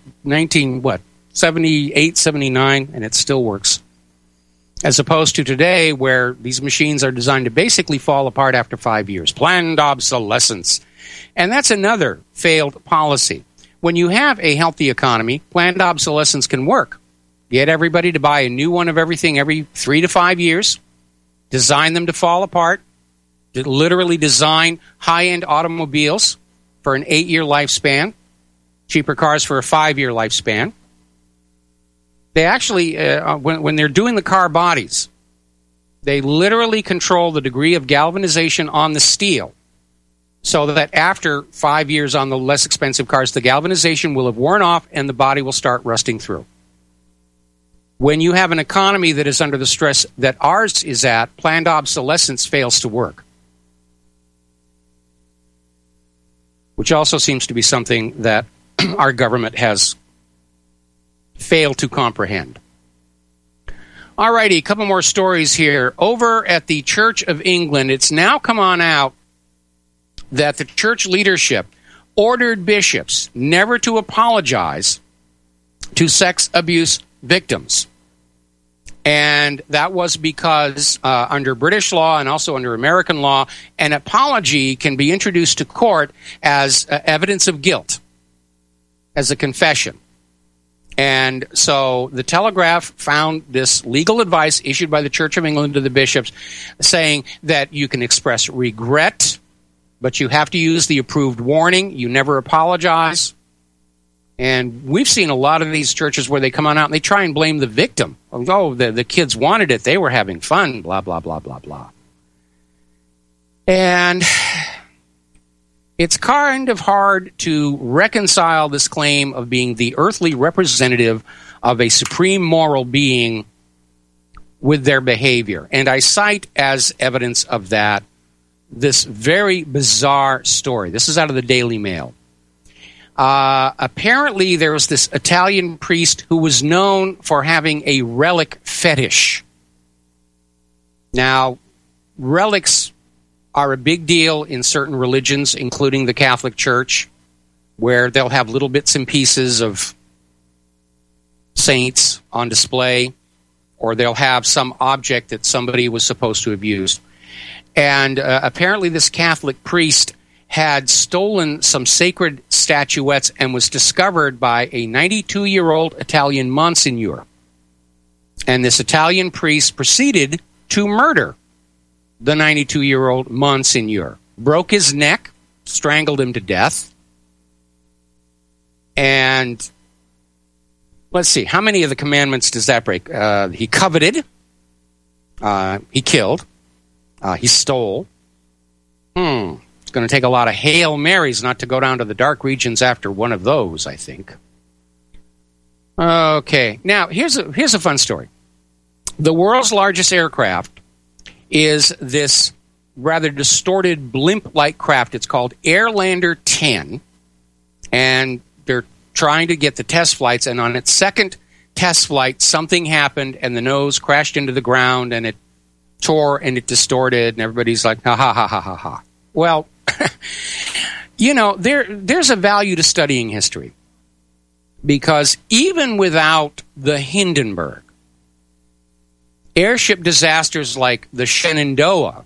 78, 79, and it still works. As opposed to today, where these machines are designed to basically fall apart after 5 years. Planned obsolescence. And that's another failed policy. When you have a healthy economy, planned obsolescence can work. Get everybody to buy a new one of everything every 3 to 5 years. Design them to fall apart. Literally design high-end automobiles for an 8-year lifespan. Cheaper cars for a 5-year lifespan. They actually, when they're doing the car bodies, they literally control the degree of galvanization on the steel, so that after 5 years on the less expensive cars, the galvanization will have worn off and the body will start rusting through. When you have an economy that is under the stress that ours is at, planned obsolescence fails to work. Which also seems to be something that our government has failed to comprehend. All righty, a couple more stories here. Over at the Church of England, it's now come on out that the church leadership ordered bishops never to apologize to sex abuse victims. And that was because under British law and also under American law, an apology can be introduced to court as evidence of guilt, as a confession. And so the Telegraph found this legal advice issued by the Church of England to the bishops saying that you can express regret, but you have to use the approved warning. You never apologize. And we've seen a lot of these churches where they come on out and they try and blame the victim. Oh, the kids wanted it. They were having fun, blah, blah, blah, blah, blah. And it's kind of hard to reconcile this claim of being the earthly representative of a supreme moral being with their behavior. And I cite as evidence of that this very bizarre story. This is out of the Daily Mail. Apparently, there was this Italian priest who was known for having a relic fetish. Now, relics are a big deal in certain religions, including the Catholic Church, where they'll have little bits and pieces of saints on display, or they'll have some object that somebody was supposed to have used. And apparently this Catholic priest had stolen some sacred statuettes and was discovered by a 92-year-old Italian Monsignor. And this Italian priest proceeded to murder the 92-year-old Monsignor. Broke his neck, strangled him to death. And let's see, how many of the commandments does that break? He coveted. He killed. He stole. It's going to take a lot of Hail Marys not to go down to the dark regions after one of those, I think. Okay, now here's a fun story. The world's largest aircraft is this rather distorted blimp-like craft. It's called Airlander 10, and they're trying to get the test flights, and on its second test flight, something happened, and the nose crashed into the ground, and it tore, and it distorted, and everybody's like, ha, ha, ha, ha, ha, ha. Well, you know, there's a value to studying history, because even without the Hindenburg, airship disasters like the Shenandoah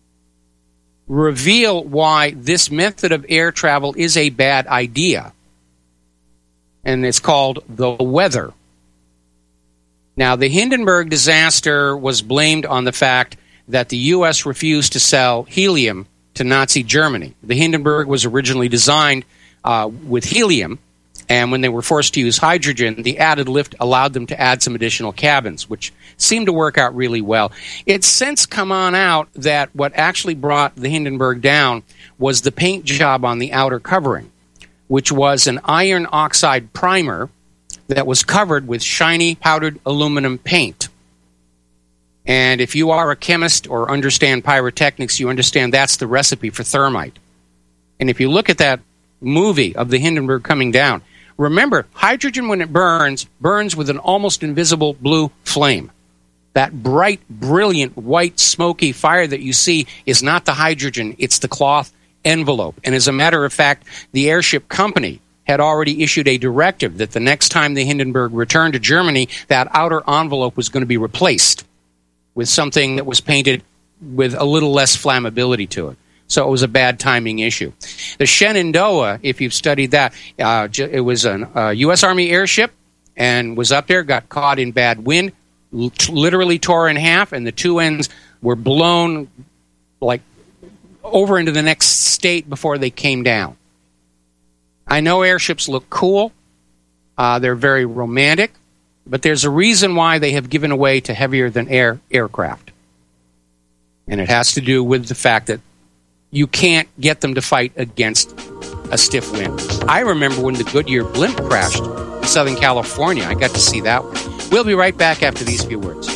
reveal why this method of air travel is a bad idea. And it's called the weather. Now, the Hindenburg disaster was blamed on the fact that the U.S. refused to sell helium to Nazi Germany. The Hindenburg was originally designed with helium, and when they were forced to use hydrogen, the added lift allowed them to add some additional cabins, which seemed to work out really well. It's since come on out that what actually brought the Hindenburg down was the paint job on the outer covering, which was an iron oxide primer that was covered with shiny powdered aluminum paint. And if you are a chemist or understand pyrotechnics, you understand that's the recipe for thermite. And if you look at that movie of the Hindenburg coming down, remember, hydrogen, when it burns with an almost invisible blue flame. That bright, brilliant, white, smoky fire that you see is not the hydrogen, it's the cloth envelope. And as a matter of fact, the airship company had already issued a directive that the next time the Hindenburg returned to Germany, that outer envelope was going to be replaced with something that was painted with a little less flammability to it. So it was a bad timing issue. The Shenandoah, if you've studied that, it was a U.S. Army airship and was up there, got caught in bad wind, literally tore in half, and the two ends were blown like over into the next state before they came down. I know airships look cool. They're very romantic, but there's a reason why they have given away to heavier than air aircraft. And it has to do with the fact that you can't get them to fight against a stiff wind. I remember when the Goodyear blimp crashed in Southern California. I got to see that one. We'll be right back after these few words.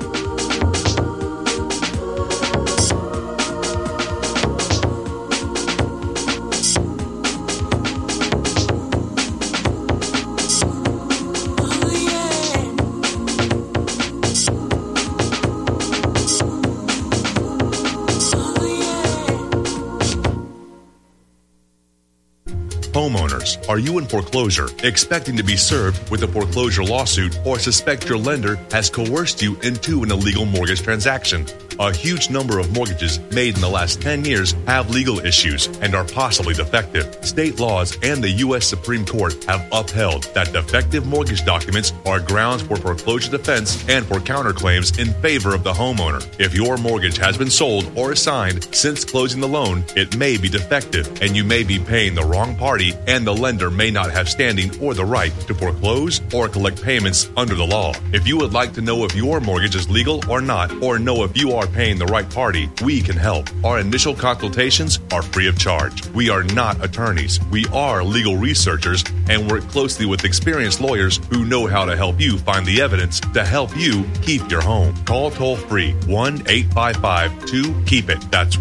Homeowners, are you in foreclosure, expecting to be served with a foreclosure lawsuit, or suspect your lender has coerced you into an illegal mortgage transaction? A huge number of mortgages made in the last 10 years have legal issues and are possibly defective. State laws and the U.S. Supreme Court have upheld that defective mortgage documents are grounds for foreclosure defense and for counterclaims in favor of the homeowner. If your mortgage has been sold or assigned since closing the loan, it may be defective and you may be paying the wrong party, and the lender may not have standing or the right to foreclose or collect payments under the law. If you would like to know if your mortgage is legal or not, or know if you are paying the right party, we can help. Our initial consultations are free of charge. We are not attorneys. We are legal researchers and work closely with experienced lawyers who know how to help you find the evidence to help you keep your home. Call toll-free 1-855-2-KEEP-IT. That's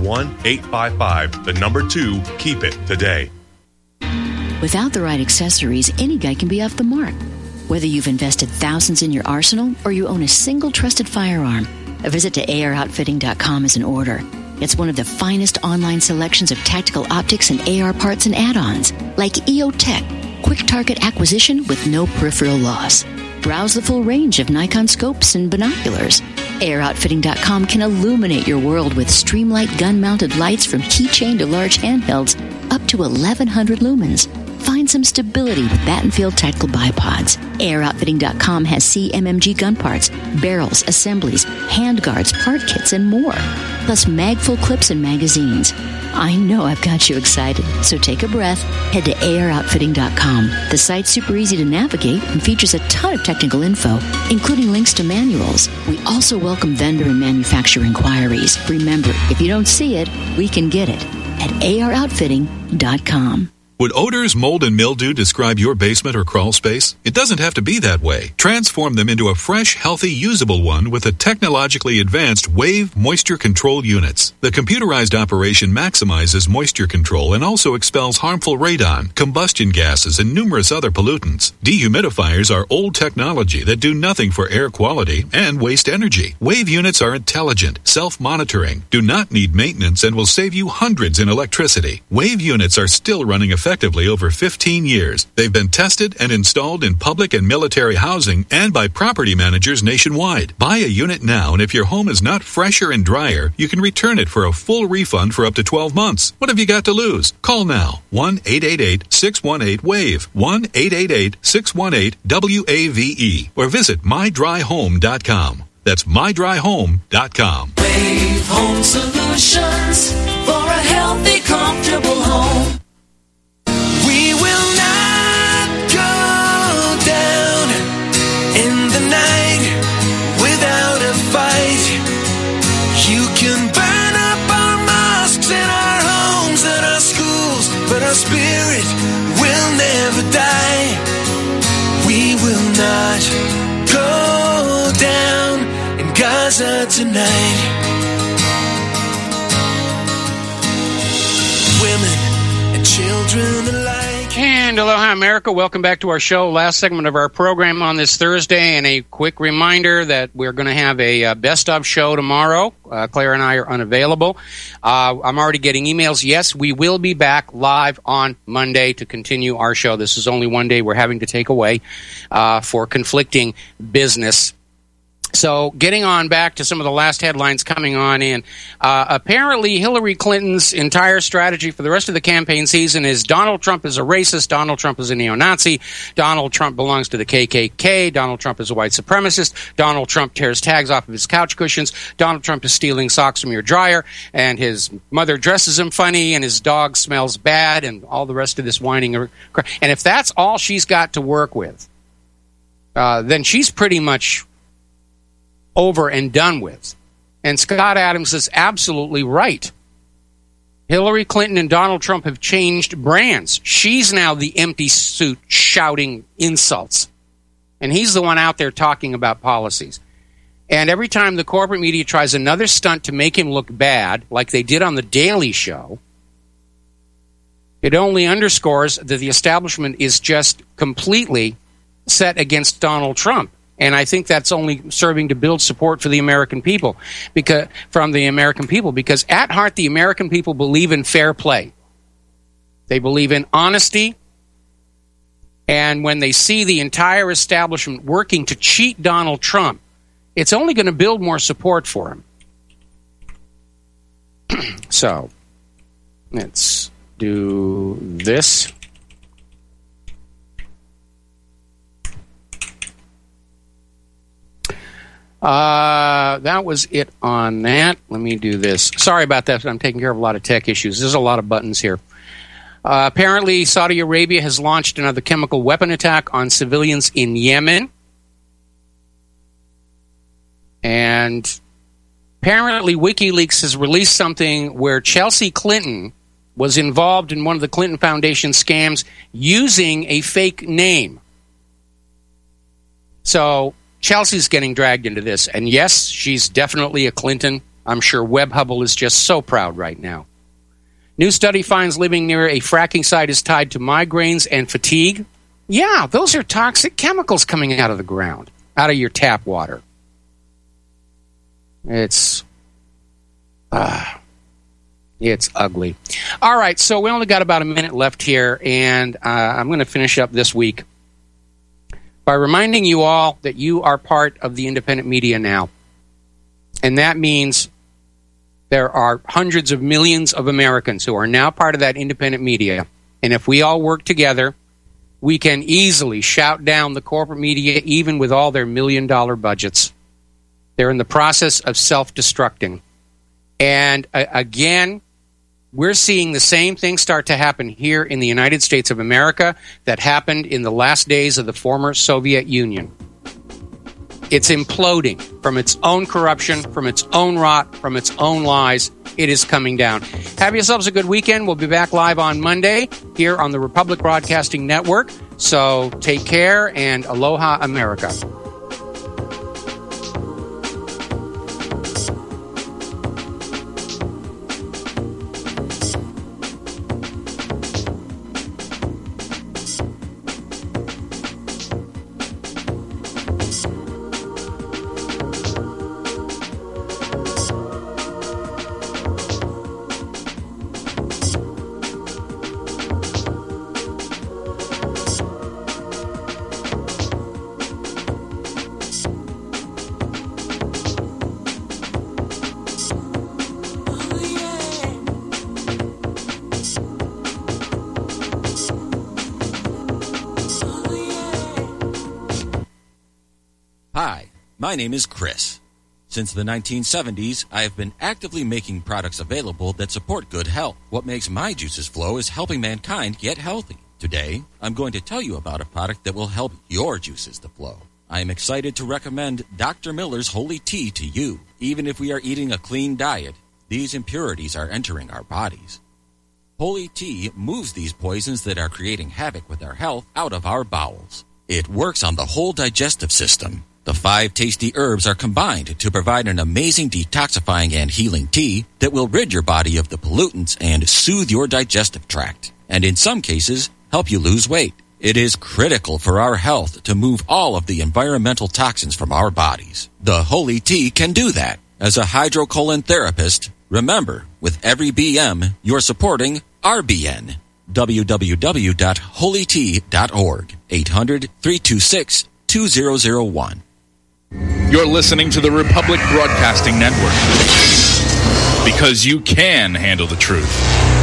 1-855-2-KEEP-IT today. Without the right accessories, any guy can be off the mark. Whether you've invested thousands in your arsenal or you own a single trusted firearm, a visit to AROutfitting.com is in order. It's one of the finest online selections of tactical optics and AR parts and add-ons, like EOTech, quick target acquisition with no peripheral loss. Browse the full range of Nikon scopes and binoculars. AROutfitting.com can illuminate your world with Streamlight gun-mounted lights from keychain to large handhelds, up to 1,100 lumens. Find some stability with Battenfield Tactical Bipods. AROutfitting.com has CMMG gun parts, barrels, assemblies, handguards, part kits, and more. Plus mag-full clips and magazines. I know I've got you excited, so take a breath. Head to AROutfitting.com. The site's super easy to navigate and features a ton of technical info, including links to manuals. We also welcome vendor and manufacturer inquiries. Remember, if you don't see it, we can get it at AROutfitting.com. Would odors, mold, and mildew describe your basement or crawl space? It doesn't have to be that way. Transform them into a fresh, healthy, usable one with the technologically advanced Wave Moisture Control Units. The computerized operation maximizes moisture control and also expels harmful radon, combustion gases, and numerous other pollutants. Dehumidifiers are old technology that do nothing for air quality and waste energy. Wave units are intelligent, self-monitoring, do not need maintenance, and will save you hundreds in electricity. Wave units are still running effectively over 15 years. They've been tested and installed in public and military housing and by property managers nationwide. Buy a unit now, and if your home is not fresher and drier, you can return it for a full refund for up to 12 months. What have you got to lose? Call now. 1-888-618-WAVE. 1-888-618-WAVE. Or visit mydryhome.com. That's mydryhome.com. Wave Home Solutions for a healthy, comfortable home. We will not go down in the night without a fight. You can burn up our mosques and our homes and our schools, but our spirit will never die. We will not go down in God's Gaza tonight. Women and children alike. And aloha, America. Welcome back to our show. Last segment of our program on this Thursday, and a quick reminder that we're going to have a best of show tomorrow. Claire and I are unavailable. I'm already getting emails. Yes, we will be back live on Monday to continue our show. This is only one day we're having to take away for conflicting business. So getting on back to some of the last headlines coming on in. Apparently, Hillary Clinton's entire strategy for the rest of the campaign season is Donald Trump is a racist, Donald Trump is a neo-Nazi, Donald Trump belongs to the KKK, Donald Trump is a white supremacist, Donald Trump tears tags off of his couch cushions, Donald Trump is stealing socks from your dryer, and his mother dresses him funny, and his dog smells bad, and all the rest of this whining. And if that's all she's got to work with, then she's pretty much over and done with. And Scott Adams is absolutely right. Hillary Clinton and Donald Trump have changed brands. She's now the empty suit shouting insults. And he's the one out there talking about policies. And every time the corporate media tries another stunt to make him look bad, like they did on The Daily Show, it only underscores that the establishment is just completely set against Donald Trump. And I think that's only serving to build support for the American people, because at heart, the American people believe in fair play. They believe in honesty. And when they see the entire establishment working to cheat Donald Trump, it's only going to build more support for him. So, let's do this. That was it on that. Let me do this. Sorry about that. I'm taking care of a lot of tech issues. There's a lot of buttons here. Apparently, Saudi Arabia has launched another chemical weapon attack on civilians in Yemen. And apparently, WikiLeaks has released something where Chelsea Clinton was involved in one of the Clinton Foundation scams using a fake name. So Chelsea's getting dragged into this. And yes, she's definitely a Clinton. I'm sure Webb Hubble is just so proud right now. New study finds living near a fracking site is tied to migraines and fatigue. Yeah, those are toxic chemicals coming out of the ground, out of your tap water. It's ugly. All right, so we only got about a minute left here, and I'm going to finish up this week by reminding you all that you are part of the independent media now. And that means there are hundreds of millions of Americans who are now part of that independent media. And if we all work together, we can easily shout down the corporate media, even with all their million-dollar budgets. They're in the process of self-destructing. And again, we're seeing the same thing start to happen here in the United States of America that happened in the last days of the former Soviet Union. It's imploding from its own corruption, from its own rot, from its own lies. It is coming down. Have yourselves a good weekend. We'll be back live on Monday here on the Republic Broadcasting Network. So take care and aloha, America. My name is Chris. Since the 1970s, I have been actively making products available that support good health. What makes my juices flow is helping mankind get healthy. Today, I'm going to tell you about a product that will help your juices to flow. I am excited to recommend Dr. Miller's Holy Tea to you. Even if we are eating a clean diet, these impurities are entering our bodies. Holy Tea moves these poisons that are creating havoc with our health out of our bowels. It works on the whole digestive system. The 5 tasty herbs are combined to provide an amazing detoxifying and healing tea that will rid your body of the pollutants and soothe your digestive tract, and in some cases, help you lose weight. It is critical for our health to move all of the environmental toxins from our bodies. The Holy Tea can do that. As a hydrocolon therapist, remember, with every BM, you're supporting RBN. www.holytea.org. 800-326-2001. You're listening to the Republic Broadcasting Network. Because you can handle the truth.